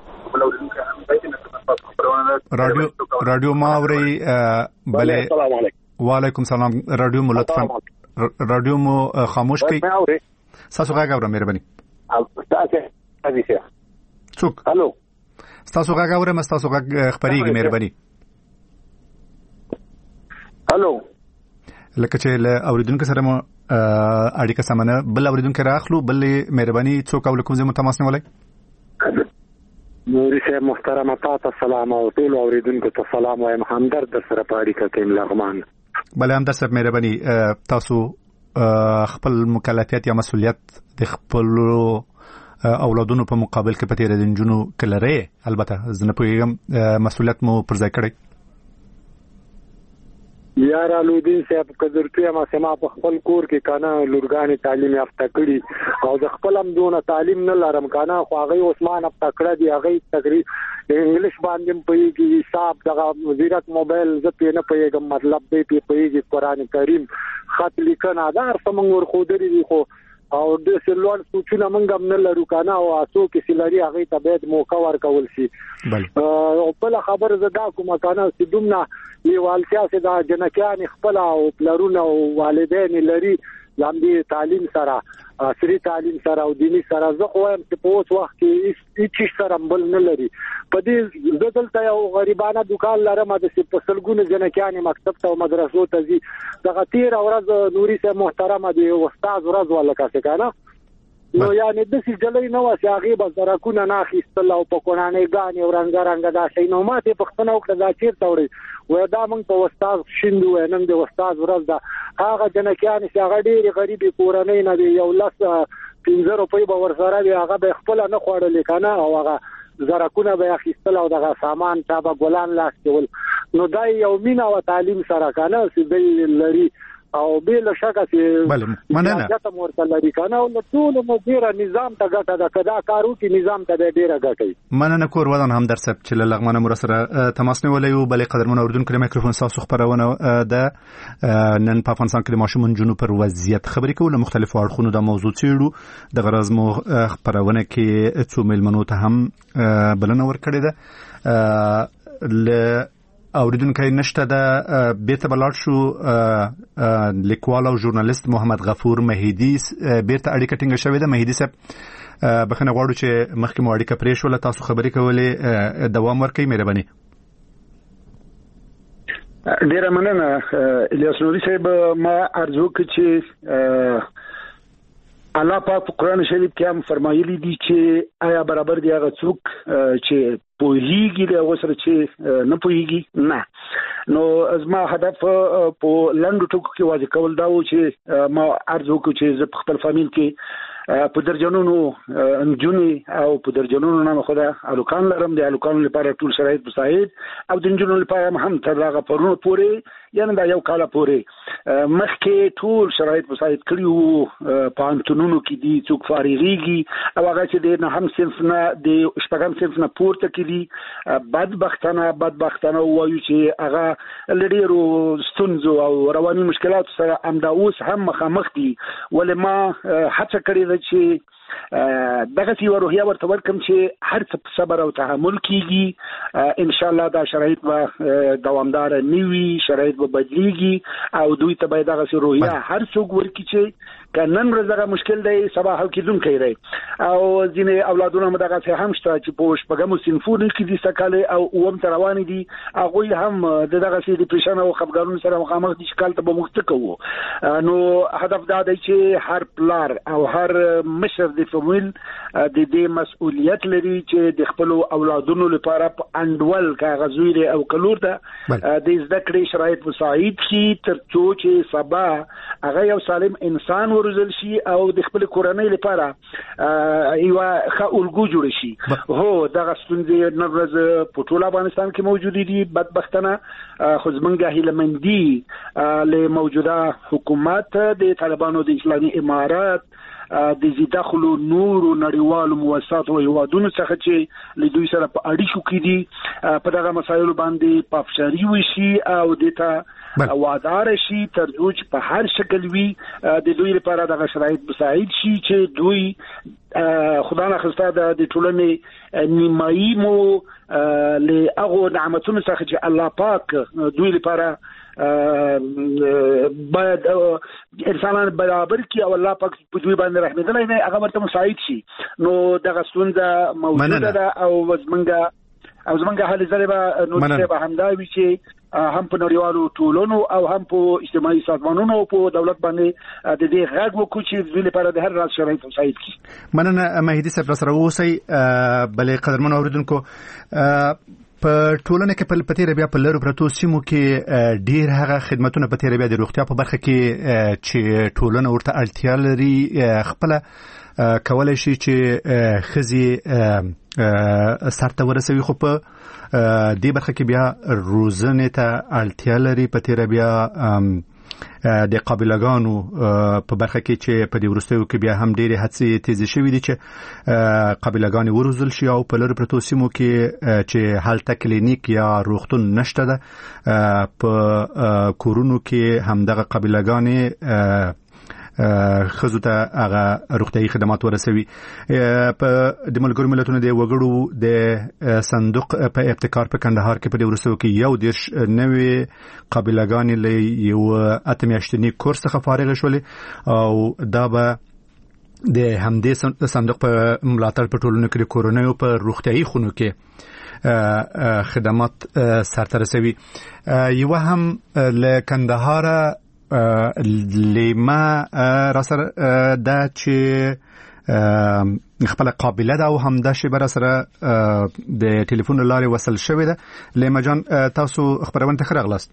رادیو ما اوري بله وعلیکم سلام رادیو مو لطفا رادیو مو خاموش کړئ تاسو غږ اورئ مهرباني څوک الو تاسو غږ اورئ تاسو غږ خبريږي مهرباني الو لکه چې له اوریدونکو سره مو اړیکه سمونه بل اوریدونکو راخلو بل مهرباني څوک او کوم ځای تماس نیولای نوري صاحب محترم تاسو سلام او ټول اوریدونکو ته سلام وایم همدرد در سره په اړیکه کې لغمان بله هم در صاحب مهرباني تاسو خپل مکلفیت یا مسؤلیت د خپل اولادونو په مقابل کې پته د نجونو کلره البته زنه پوهیږم مسؤلیت مو پر ځای کړی یار الودین صاحب قدرتیا ما سما په خپل کور کې کانا لورګانی تعلیم یافته کړي او د خپل هم دونه تعلیم نه لرم کانا خو هغه عثمان اب تکړه دی هغه تقریبا انګلیش باندې پوهیږي حساب دغه وزارت موبایل زه نه پوهیږم مطلب دې پوهیږي قران کریم خط لیکنه دا څنګه ور خو دري خو او د سلوان سوچونه موږ هم نه لرو کنه او اسو کې سلاري هغه ته باید موقع ورکول شي او بل خبر زدا کومه کنه چې دومره لیوالتیا سي دا جنکیان خپل او پلرونه او والدین لري لاندې تعلیم سره سری تعلیم سره او دینی سره زه خو هم په اوس وخت کې هیڅ سره بل نه لري په دې دلته یو غریبانه دکان لرم د سپسلګونه جنکیان مکتب ته او مدرسو ته زی دغه 13 ورځ نوري سه محترمه دی استاد ورځ ولا کاسه کنه نو یعنی د سې جلې نو واسه غیبه زراکونه نه خېستل او په قرانه غانې او رنګ دا شي نو ماته پښتنه او کدا چیرته وړي و دا موږ په استاد شیندو نن د استاد ورځ دا هغه جنکیان چې هغه ډېری غریبي کورنۍ نه دی یو لاس 15 روپۍ به ورسره دی هغه به خپل نه خوړل کنه او هغه زراکونه به خېستل او دغه سامان چا به ګلان لاس کول نو دا یو مینا او تعلیم سره کنه چې د لري او بل شکه چې بله مننه ته مرته لري کنه او ټول مدیر نظام ته ګټه دا کدا کارو کې نظام ته ډیره ګټي مننه کور ودان هم در سب چې لغمنه مرسره تماس نیولای او بلې قدرمن اوردونکو میکروفون تاسو خبرونه ده نن په افغانستان کې ماشومان جنوب پر وضعیت خبرې کوله مختلفو اړخونو د موضوع چیرو د غرض مو خبرونه کې څو ملمنو ته هم بلنه ورکړې ده ل اوریدونکو نشته د بیرته بلار شو لیکوال او ژورنالیست محمد غفور مهیدی بیرته اړیکه ټینګه شوې ده مهیدی صاحب بخنه غواړو چې مخکې مو اړیکه پرې شو تاسو خبرې کولې دوام ورکړئ مهرباني ډیره مننه الیاس نوري صاحب ما ارزو کوم چې الله پاک قرآن شریف کې هم فرمایلی دي چې آیا برابر دی هغه څوک چې پوهیږي د وسره چې نه پوهیږي نه نو ازما هدف په لنډو ټکو کې واضح کول دا و چې ما ارزو کوم چې زه خپل فامیل کې په درجنونو انجونی او په درجنونو نه خدا الوکان لرم د الوکان لپاره ټول شرایط مساعد او د انجونو لپاره هم تر هغه پرونو پورې یعنی دا یو کال پورې مخکې ټول شرایط مساعد کړي وو په انټونونو کې دي څوک فارغيږي او هغه چې د نه هم صنف نه د شپږم صنف نه پورته کړي بدبختانه وایو چې هغه لډیرو ستونزو او رواني مشکلات سره امدا اوس هم مخامخ دي ولې ما هڅه کړې ده چې دغه سی روحیه ورته ورکم چې هر څه صبر او تحمل کیږي ان شاء الله دا شرایط به دوامدار نیوي شرایط به بدلیږي او دوی ته به دغه سی روحیه هر څوک ورکی چې کنن رزغه مشکل دی سبا حل کیدون کوي او ځینې اولادونه مدغه څه هم شته چې په شپږم صنفونو کې دي سکاله او اوم تروان دي هغه هم دغه سی ډیپریشن او خفګانونو سره مخامخ دي شکل ته به مخته کوو نو هدف دا دی چې هر پلار او هر مشر د فامیل د دې مسؤلیت لري چې د خپل اولادونو لپاره په انډول کاغذوي او کلور ده د زده کړې شرایط مساعد شي ترڅو چې سبا هغه یو سالم انسان ورزل شي او د خپل کورنۍ لپاره یو ښه الګو جوړ شي هو دغه ستونزې نورز په ټول افغانستان کې موجود دي بدبختانه خو زمونږه هیلمندي له موجوده حکومت د طالبانو د اسلامي امارات د زیداخلو نور او نړیوالو مؤسسات او هیوادونو څخه چې له دوی سره په اړیکو کې دي په دغه مسایلو باندې پافشاري وشي او دته وادار شي ترڅو چې په هر شکل وي د دوی لپاره دغه شرایط مساعد شي چې دوی خدای نه خواسته د ټولنې نیمایي مو له هغه نعمتونو څخه چې الله پاک دوی لپاره باید انسانان برابر کی او الله پاک په دوی باندې رحمت الله نه هغه ورته مساعد شي نو دغه ستونزه موجوده ده او زمونږه حل زره نو څه همدا وی چې هم په نړیوالو ټولونو او هم په اجتماعي سازمانونو او په دولت باندې د دې غږ وکړو چې دوی لپاره د هر راز شرایط مساعد کی. مننه مهدي صاحب سره اوسئ بلې قدرمن اوریدونکو په ټولنه کې په پتیره بیا په لرو پرتو سیمو کې ډیر هغه خدماتونه په تیره بیا د روغتیا په برخه کې چې ټولنه ورته اړتیا لري خپل کولای شي چې خزي سرته ورسوي خو په دې برخه کې بیا روزنه ته اړتیا لري په تیره بیا د قابلګانو په برخه کې چې په دې ورستیو کې بیا هم ډېری هڅې تیزې شوې دي چې قابلګانې وروزل شي او په لرو پرتو سیمو کې چې هلته کلینیک یا روغتون نشته ده په کورونو کې هم دغه قابلګانې خزو ته هغه روغتيایي خدمات ورسوي په د ملګرو ملتونو د وګړو د صندوق په ابتکار په کندهار کې په دې ورسو کې یو دیش نوې قابلګانې له یو اتمیاشتنی کورس څخه فارغ شولې او دا به د همدې صندوق په ملاتړ په ټولنو کې د کورونو په روغتيایي خونو کې خدمات سرته رسوي یو هم له کندهار لیما را سره دا چې خپل قابلیت ده او هم دا شی بر سره د ټلیفون لارې وصل شوی ده لیما جان تاسو خبرونه ته راغلاست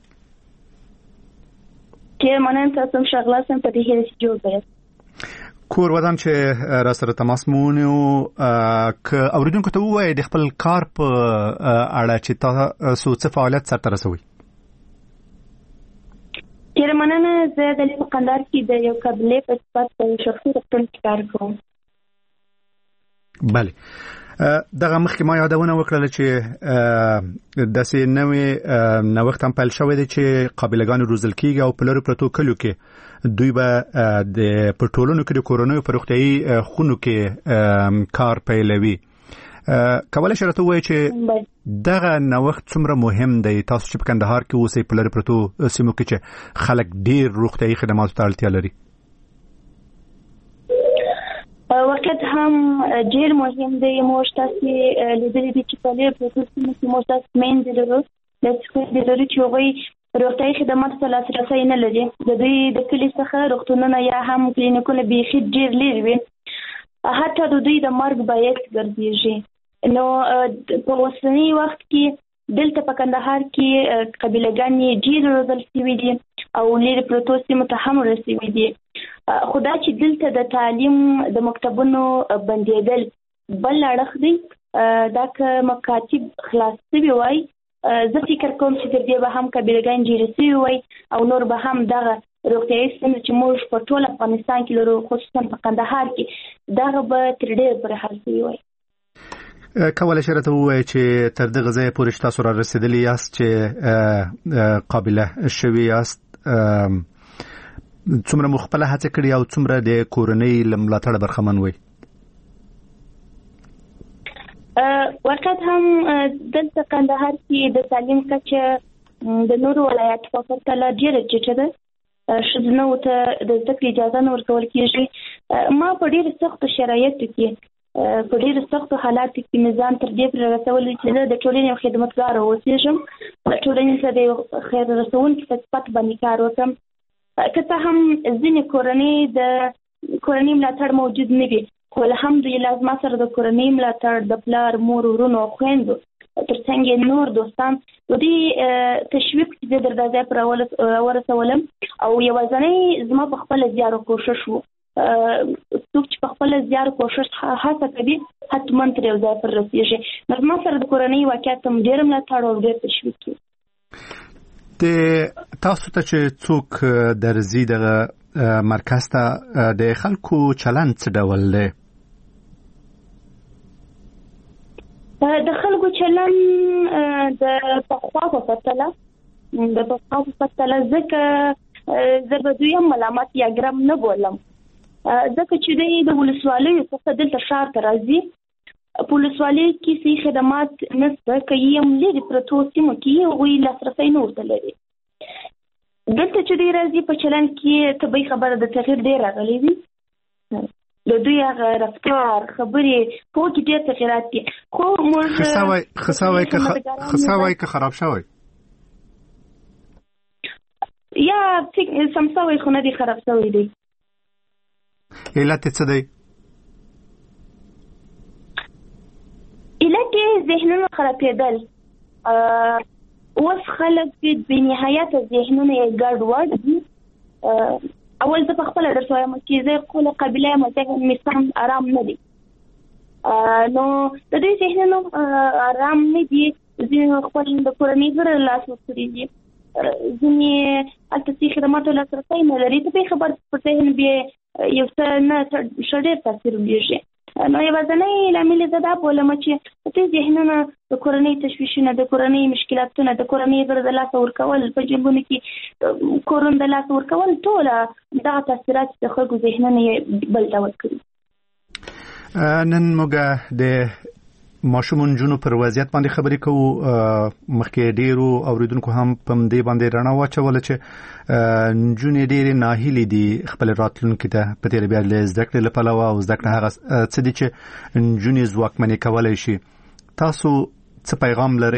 که منن تاسو شغلاسم په دې هیڅ جوړ کړم کور ودان چې را سره تماس مونږ ک اوریدونکو ته وایي د خپل کار په اړه چې تاسو څه فعالیت سره رسوي تیر مننه زه د لیکو قندار کې د یو قبلې په صفت په شخصي روغتون کې کار کوم. بله دغه مخکې ما یادونه وکړه چې داسې نوې نوښت هم پیل شوی دی چې قابلګانې روزل کېږي او په لرو پرتو کلیو کې دوی به د په ټولنو کې د کورونو په روغتیایي خونو کې کار پیلوي. کولای شئ راته ووایئ چې دغه نوښت څومره مهم دی تاسو چې په کندهار کې اوسئ په لرې پرتو سیمو کې چې خلک ډېر روغتیایي خدماتو ته اړتیا لري واقعیت هم ډېر مهم دی موږ تاسې لیدلي دي چې په لرې پرتو سیمو کې موږ تاسې میندې لرو داسې لرو چې هغوی روغتیایي خدماتو ته لاسرسی نه لري د دوی د کلي څخه روغتونونه یا هم کلینیکونه بیخي ډېر لرې وي حتی د دوی د مرګ باعث ګرځېږي. نو په اوسني وخت کې دلته په کندهار کې قبیلهګانې ډېر روزل شوي دي او لرې پرتو سیمو ته هم رسوي دي خو دا چې دلته د تعلیم د مکتبونو بندېدل بل اړخ دی دا که مکاتب خلاص شوي وای زه فکر کوم چې تر دې به هم قبیلهګانې ډېرې شوي وای او نور به هم دغه روغتیایي ستونزې چې موږ په ټول افغانستان کې لرو، خصوصا په قندهار کې، دغه به تر ډېره پورې حل شوي وای. کولای شئ راته ووایئ چې تر دغه ځایه پورې تاسو را رسېدلي یاست چې قابله شوي یاست، څومره مو خپله هڅه کړې او څومره د کورنۍ له ملاتړه برخمن وئ؟ واقعیت هم دلته قندهار کې د تعلیم کچه د نورو ولایاتو په پرتله ډېره ټیټه ده. ښځینه ته د زده کړې اجازه نه ورکول کېږي. ما په ډېرو سختو شرایطو کې، په ډېرو سختو حالاتو کې مې ځان تر دې پورې رسولی چې زه د ټولنې یو خدمتګاره اوسېږم، ټولنې ته د یو خیر رسوونکي په صفت باندې کار وکړم. که څه هم ځینې د کورنۍ ملاتړ موجود نه وي، خو الحمدلله زما سره د کورنۍ ملاتړ، د پلار، مور، ورونو او خویندو ترڅنګ نور دوستان د دې تشویق چې د دردازه پر ورسولم او یوازینی زما په خپل زیار او کوشش وو. څوک چې په خپل زیار او کوشش هڅه کوي حتما تر یو ځای پر رسیږي. نو زما سره د کورنۍ واقعیت هم ډېر ملاتړ او ډېر تشویق کوي. د تاسو ته چې څوک درځي دغه مرکز ته، د خلکو چلند څه ډول دی؟ د خلکو چلند د پخوا په پرتله ځکه زه به دویم ملامت یا ګرم نه بولم، ځکه چې دی د ولسوالیو څخه دلته ښار ته راځي. په ولسوالۍ کې صحي خدمات نشته، که یې هم لرې پرتو سیمو کې هغوی لاسرسی نه ورته لري. دلته چې دی راځي په چلند کې طبیعي خبره د تغییر ډېر راغلی وي. د دوی هغه رفتار، خبرې په کې ډېر تغییرات دي. خو موږ خساوی که خراب شوی یا سم شوی خو نه دی خراب شوی دی. علت څه دی؟ علت ذهنونو خرابېدل. اوس خلک بې نهایته ذهنونه یې ګډوډ دي. اول زه په خپله درته وایم چې زه خپله قبیله یم، ذهن مې سم ارام نه دی. نو د دوی ذهنونه ارام نه دي. ځینې خپل د کورنۍ غړي له لاسه ورکړي دي، ځینې هلته صحي خدماتو لاسرسی نه لري. طبیعي خبر پر ذهن بیا یو څه نه ښه ډېر تاثیر لري. نو یوازینی لامل زه دا بولم چې دوی ذهنونه د کورنۍ تشویشونه، د کورنۍ مشکلاتونه، د کورنۍ غړو د لاسه ورکول، په جنګونو کې کورونو د لاسه ورکول، ټوله دغه تاثیرات د خلکو ذهنونه یې بل ډول کړي. نن موږ د ماشومو نجونو پر وضعیت باندې خبرې کوو. مخکې ډیرو اوریدونکو هم په دې باندې رڼا واچوله چې نجونې ډېرې ناهیلې دي خپل راتلونکي ته په تېره بیا له زده کړې له پلوه، او زده کړه هغه څه دي چې نجونې ځواکمنې کولی شي. تاسو څه پیغام لرئ؟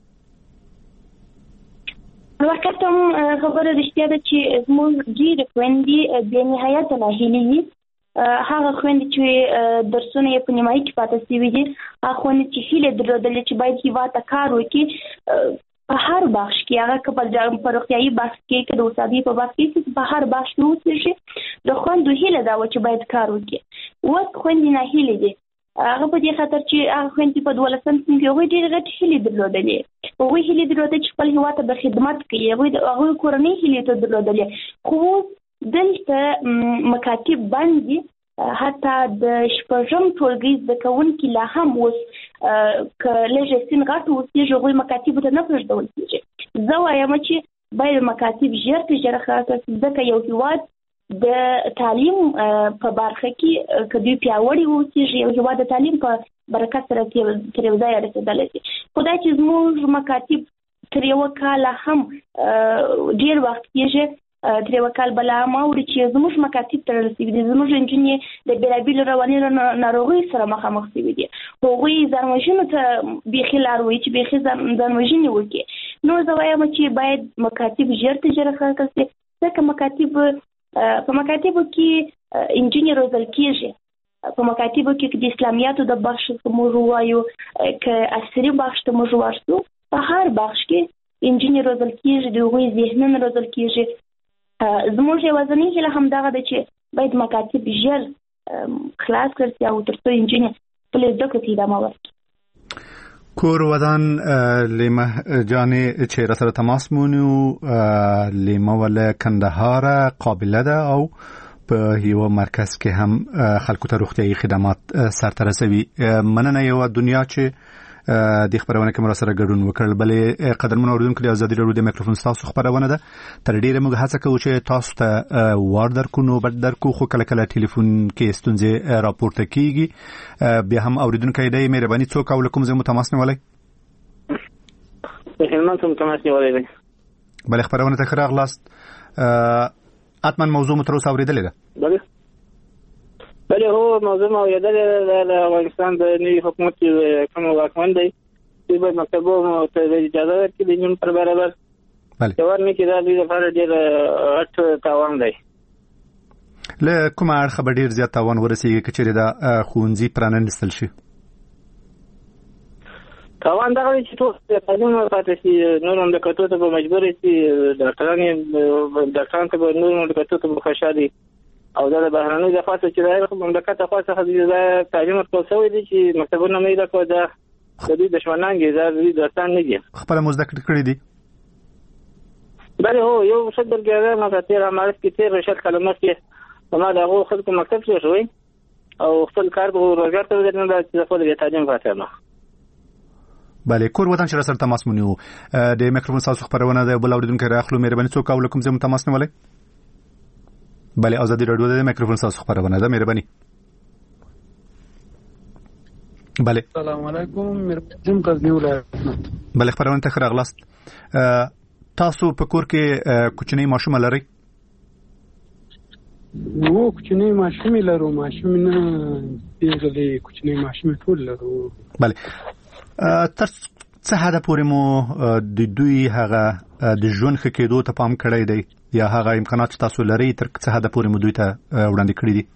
واقعیت هم خبره رښتیا ده چې زموږ ډېرې خویندې بې نهایته ناهیلې دي. هغه خویندې چې درسونه یې په نیمایي کې پاتې شوي دي، هغه خویندې چې هیلې درلودلې چې باید هېواد ته کار وکړي په هر بخش کې، هغه که په روغتیایي بخش کې، که د استادۍ په بخش کې، په هر بخش کې اوسېږي. د خویندو هیله دا وه چې باید کار وکړي. اوس خویندې ناهیلې دي. هغه په دې خاطر چې هغه خویندې په 12م صنف کې هغوی ډېرې غټې هیلې درلودلې. هغوی هیلې درلودلې چې خپل هېواد ته به خدمت کوي. هغوی کورنۍ هیلې ته درلودلې. خو دلته مکاتب بند دي. حتی د 6م ټولګي زده کوونکي لا هم اوس که لږ سین غټ اوسېږي، هغوی مکاتبو ته نه پرېږدول کېږي. زه وایم چې باید مکاتب ژر تر ژره خلاص کړي، ځکه یو هېواد د تعلیم په برخه کې که دوی پیاوړي اوسېږي، یو هېواد د تعلیم په برکت سره تر یو ځایه رسېدلی شي. خو دا چې زموږ مکاتب تر یوه کاله هم ډېر وخت کېږي، تر یوه کال بله هم اوري چې زموږ مکاتب ته رسېږي دي، زموږ نجونې د بېلابېلو رواني ناروغیو سره مخامخ شوي دي. هغوی ځان وژنو ته بیخي لار وایي چې بیخي ځان وژنې وکړي. نو زه وایم چې باید مکاتب ژر تر ژره خلاص شي، ځکه په مکاتبو کې نجونې روزل کېږي. په مکاتبو کې د اسلامیاتو د بخش ته موږ ووایو، که عصري بخش ته موږ ورسو، په هر بخش کې نجونې روزل کېږي، د هغوی ذهنونه روزل کېږي. زموږ یوازینۍ هیله همدغه ده چې باید مکاتب ژر خلاص کړي او تر څو نجونې خپلې زده کړو ته ادامه ورکړي. کور ودان لیمه جانی چې را سره تماس مونیو لیمه ول کندهار قابله ده او په یو مرکز کې هم خلکو ته روغتیايي خدمات سرته رسوي. مننه یو دنیا چې د خبرونه کې مر سره ګډون وکړل. بلې قدرمن اوریدونکو د ازادي راډیو د میکروفون تاسو خبرونه ده تر ډیره موږ هڅه کوو چې تاسو ته وار درکو نو بد درکو خو کله کله ټلیفون کې ستونزې راپورته کیږي. بیا هم اوریدونکو دی مهرباني څوک او لکم زمو تماس نیولای هلمند تماس نیولای دی. بلې خبرونه ته خراغ لاست اتمن موضوع مترو اوریدلې ده. بله هو موضوع ما اوریدلې د افغانستان د نوي حکومت کوم واکمن دی چې به مکتبو ته اجازه ورکړي د نیم پر برابر ورنه کې دا د لپاره ډېر اټ تاوان دی. له کومه اړخه به ډېر زیات تاوان ورسیږي که چېرې دا ښوونځي پرانستل شي؟ تاوان دغه چې ټول تعلیم پاتې شي نور هم د کتو ته به مجبور شي ډاکټران ته به نور هم د کتو ته به خوشحالي او دا د بهرنۍ د خاصه چې د مملکت خاصه د تعلیم ورکول شوی دی چې مکتبونه مې دا کو دا د دې دشمنان کې دا د دوستان نه دي خپل مزدکړه کړی دي. بله هو یو څه درګره ما تیر عمارت کې تیر رشد کلمات کې ما دا غو خلکو مکتب څه شوی او خپل کار به روزګار ته ورنه دا چې خپل د تعلیم فاتحه. بله کور وطن چې سره تماس مونیو د میکروفون تاسو خبرونه ده بل اوریدونکو راخلو مهرباني څوک او لکم زمو تماس نیولای. بله ازادي راډیو د میکروفون تاسو خبرونه ده مهرباني. بله السلام علیکم مرجم قزنی ولایت. بله خبرونه ته خراغلاست. تاسو په کور کې کوچنی ماشوم لرئ؟ نو کوچنی ماشوم لرو ماشوم نه پیغلې کوچنی ماشوم ټول لرو. بله تر څه حد پورې مو د دوی هغه د ژوند ښه کېدو ته پام کړی دی یا هغه امکانات تاسو لري تر څه حد پورې مو دوی ته وړاندې کړی دي؟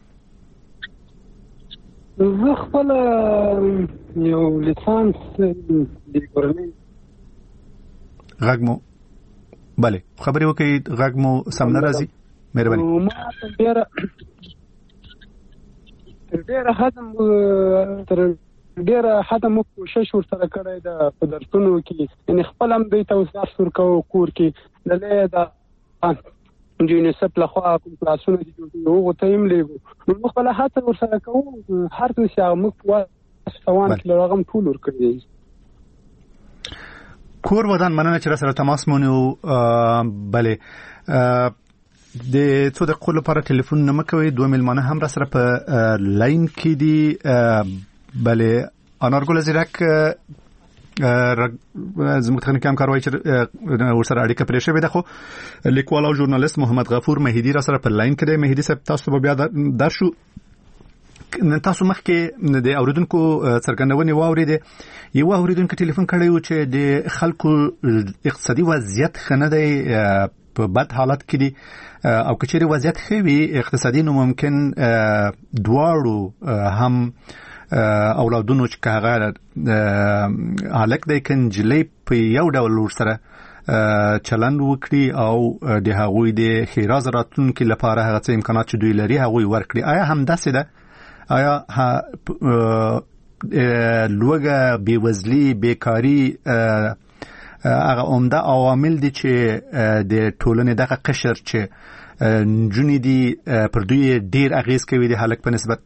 زه خپل یو لیسانس د کورنۍ غږ مو بله خبرې وکړئ غږ مو سم نه راځي مهرباني. ما ډېره حد مو کوشش ورسره کړی ده په درسونو کې یعنې خپل هم دوی ته اوس درس ورکوو کور کې دلې د یونیسف لخوا کوم کلاسونه دي جوړ هغو ته یې هم لیږو نو موږ خپله هڅه ورسره کوو هر څه چې هغه موږ په وس توان کې لرو هغه هم ټول ورکړي دي. کور ودان مننه چې راسره تماس مونیو. بله د څو دقیقو لپاره ټلیفون نه مکوئ. دوه مېلمانه هم راسره په لاین کې دي. بله انارګل زیرک زموږ تخنیکي همکار وایي چې ورسره اړیکه پرې شوې ده خو لیکوال او ژورنالیست محمد غفور مهدي راسره په لاین کې دی. مهدي صاحب تاسو به بیا درشو. تاسو مخکې د اوریدونکو څرګندونې واورېدې. یو اوریدونکو ټلیفون کړی و چې د خلکو اقتصادي وضعیت ښه نه دی په بد حالت کې دي او که چېرې وضعیت ښه وي اقتصادي نو ممکن دواړو هم اولادونو چې هغه هلک دی که نجلۍ په یو ډول ورسره چلند وکړي او د هغوی د ښېراز راتلونکي لپاره هغه څه امکانات چې دوی لري هغوی ورکړي. آیا همداسې ده؟ آیا لوږه بېوزلي بیکاري هغه عمده عوامل دي چې د ټولنې دغه قشر چې نجونې دي پر دوی ډېر اغېز کوي د هلک په نسبت؟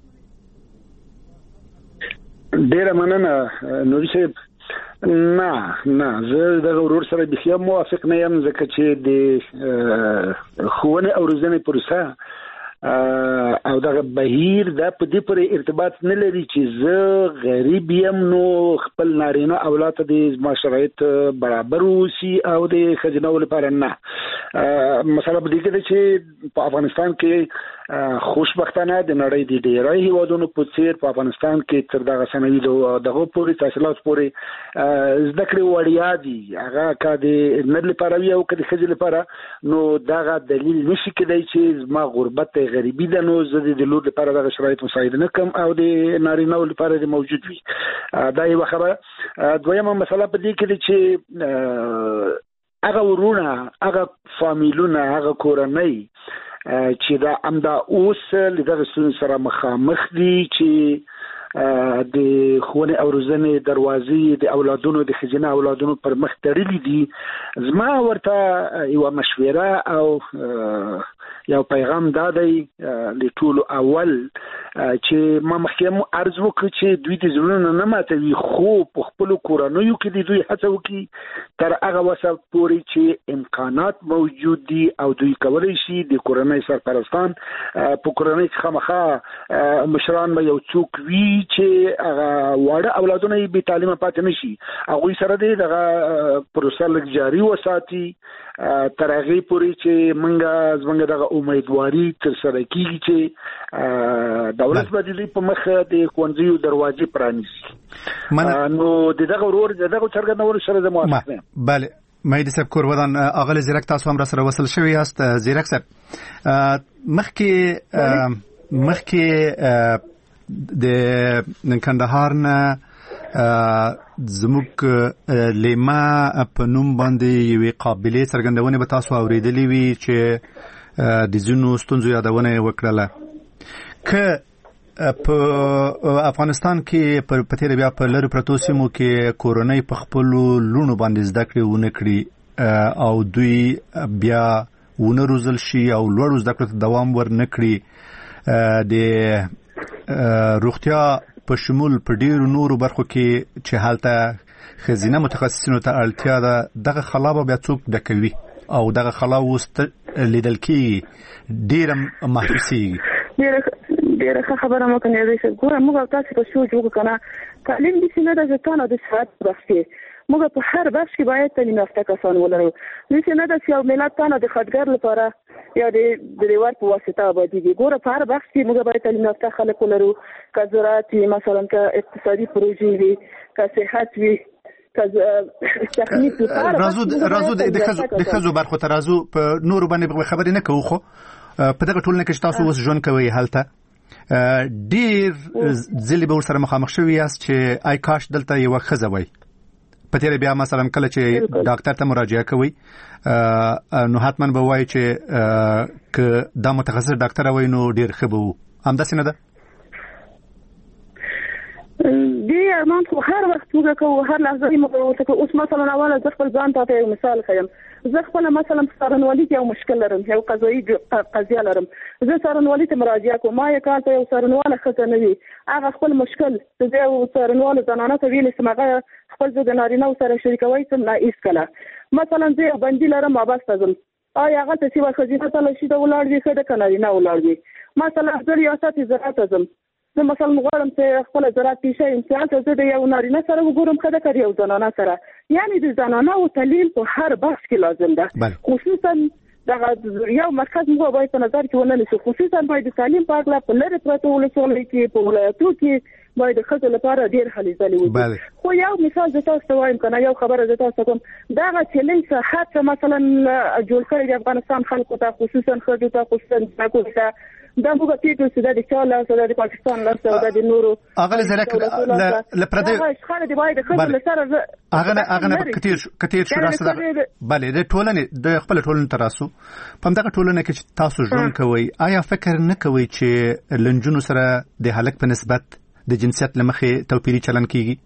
ډیره مننه نوري صاحب. نه زه د ورور سره بسیار موافق نه یم ځکه چې د ښوونې او روزنې پروسه او دغه بهیر دا په دې پورې ارتباط نه لري چې زه غریب یم نو خپل نارینه اولاد ته د ما شرایط برابر وشي او د ښځینهو لپاره نه. مسله په دې کې ده چې په افغانستان کې خوشبختانه د نړۍ د ډیری هیوادونو په څیر په افغانستان کې تر دغه ثانوي دغه پورې تحصیلات پورې زده کړې وړیا دي. هغه که د نر لپاره وي او که د ښځې لپاره نو دغه دلیل نشي کېدی چې زما غربت غریبي ده نو زه د لور لپاره دغه شرایط مساعده نه کړم او د نارینهو لپاره د موجود وي. دا یوه خبره. دویمه مسله په دې کې ده چې هغه ورونه هغه فامیلونه هغه کورنۍ چې دا امدا اوس له دغه ستونزې سره مخامخ دي چې د ښوونې او روزنې دروازې د اولادونو د ښځینه اولادونو پر مخ تړلې دي. زما ورته یو مشوره او یو پیغام دا دی د ټولو اول چې ما مخکې عرض وکړ چې دوی د زړونو نه ماتوي خو په خپلو کورنیو کې د دوی هڅه وکړي تر هغه وخته پورې چې امکانات موجود دي او دوی کولی شي د کورنۍ سرپرستان په کورنۍ کې خامخا مشران به یو څوک وي چې هغه واړه اولادونه یې بې تعلیمه پاتې نه شي هغوی سره دی دغه پروسه لږ جاري وساتي تر هغې پورې چې زموږ دغه امیدواري ترسره کېږي چې دولت به د دوی په مخ د ښوونځیو دروازې پرانیسي. نو د دغه ورور د دغه څرګندولو سره زه موافق یم. بله مهدي صاحب کورودان اغلی زیرک تاسو هم را سره وصل شوي یاست. زیرک صاحب مخکې د کندهار نه زموږ لیما په نوم باندې یوې قابلې څرګندونې به تاسو اورېدلې وي چې د ځینو ستونزو یادونه یې وکړله. که په افغانستان کې په تېره بیا په لرې پرتو سیمو کې کورنۍ په خپلو لوڼو باندې زده کړې ونه کړي او دوی بیا ونه روزل شي او لوړو زده کړو ته دوام ورنه کړي د روغتیا په شمول په ډیرو نورو برخو کې چې هلته ښځینه متخصصینو ته اړتیا ده دغه خلا به بیا څوک ډکوي او دغه خلا اوس لیدل کېږي ډېره محسوسېږي. ډېره ښه خبره مو کړې ده چې ګوره موږ او تاسې په سوچ وکړو که نه تعلیم داسې نه ده چې تا نه د ساعت بخش کې موږ په هر بخش کې باید تعلیم یافته کسان ولرو. داسې نه ده چې یو ملت تا نه د خدګر لپاره یا د ډریور په واسطه آبادېږي. ګوره په هر بخش کې موږ باید تعلیم یافته خلک ولرو که زراعت وي مثلا که اقتصادي پروژې وي که صحت وي راځو د ښځو برخو ته راځو. په نورو باندې خبرې نه کوو خو په دغه ټولنه کې چې تاسو اوس ژوند کوئ هلته ډېر ځلې به ورسره مخامخ شوي یاست چې ای کاش دلته یوه ښځه وای. په تېره بیا مثلا کله چې ډاکټر ته مراجعه کوئ نو حتما به وایي چې که دا متخصص ډاکټر وای نو ډېر ښه به وو. همداسې نه ده؟ دې ارمان خو هر وخت موږ کوو هر لحظه یې موږ ورته کوو. اوس مثلا اوله زه خپل ځان ته یو مثال ښیم. زه خپله مثلا په څارنوالي کې یو مشکل لرم یو قضایي قضیه لرم زه څارنوالي ته مراجعه کوم ما یې کال ته یو څارنواله ښځه نه وي هغه خپل مشکل زه یو څارنواله زنانه ته ویلی سم هغه خپل زه د نارینهو سره شریکوی سم نه هېڅکله مثلا زه یو بندي لرم ابس ته ځم آیا هغه ته چې ښځینه تلاشي ته ولاړ وي ښه ده که نارینه ولاړ وي مثلا زه ریاست زراعت ته ځم زه مثلا غواړم چې خپل زراعت پیشه یم چې هلته زه د یو نارینه سره وګورم ښه ده که د یو زنانه سره یعنې د زنانهو تعلیم په هر بخش کې لازم ده خصوصا دغه یو مرکز موږ باید په نظر کې ونه نیسو خصوصا باید د تعلیم په هکله په لرې پرتو ولسوالیو کې په ولایتو کې باید د ښځو لپاره ډېر هلې ځلې وکړي. خو یو مثال زه تاسو ته وایم که نه یو خبره زه تاسو ته کوم دغه چلنج صحت څه مثلا جوړ کړی د افغانستان خلکو ته خصوصا ښځو ته خصوصا ځمکو ته دا موږ پیټو چې دا د چا لاس دا د پاکستان لاس دا د نورو اغله زرک لپاره ښه دی باید ښځو له سره اغه کتیر شو راسته بله د ټولنې د خپل ټولنې تراسو په دغه ټولنه کې چې تاسو ژوند کوئ آیا فکر نه کوئ چې لنجونو سره د هلک په نسبت د جنسیت لمخې توپیري چلن کیږي؟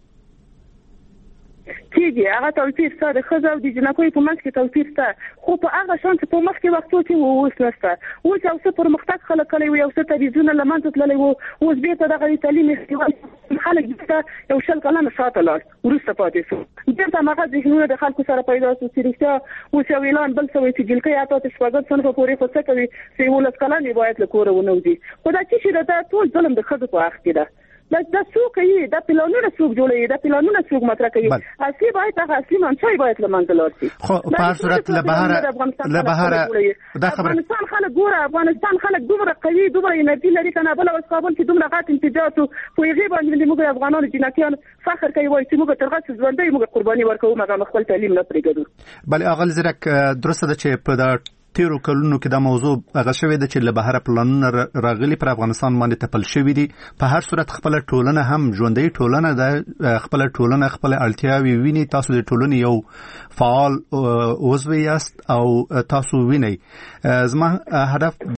کیږي هغه توپیر سره د ښځو او د جنکیو په منځ کې توپیر سته خو په هغه شان چې په مخکې وختو کې اوس نشته. اوس یو څه پرمختګ خلک کړی و یو څه تلویزیونونه له منځه تللی و اوس بېرته دغه د تعلیم خلک بېرته یو 20 کلنه شاته لاړ وروسته پاتې شو بېرته هماغه ذهنونه د خلکو سره پیدا شو چې رښتیا اوس یو اعلان بل څه وایي چې جلکۍ اته ته شپږم صنفه پورې خو څه کوي چې 11 کلن یې باید له کوره ونه وځي. خو دا چې شي دا ټول ظلم د ښځو په حق کې ده. دا څوک کوي دا پلانونه څوک جوړوي دا پلانونه څوک مطرح کوي اصلي باید هغه اصلي منشأ باید له منځه لاړ شي. خو په هر صورت له بهره دا خبره افغانستان خلک ګوره افغانستان خلک دومره قوي دومره انرژي لري که نه بله اوس کابل کې دومره غټ امتیازات په هغې باندې موږ افغانانو جنکیان فخر کوي وایي چې موږ تر هغه ژوندی موږ قرباني ورکوو مګر خپل تعلیم نه پرېږدو. بله اغل زرک درسته ده چې په دا تیرو کلونو کې دا موضوع هغه شوې ده چې له بهره پلانونه راغلي پر افغانستان باندې تپل شوي دي. په هر صورت خپل ټولنه هم ژوندۍ ټولنه ده خپل ټولنه خپل اړتیاوې ویني. تاسو د ټولنې یو فعال عضو یاست او تاسو وینئ. زما هدف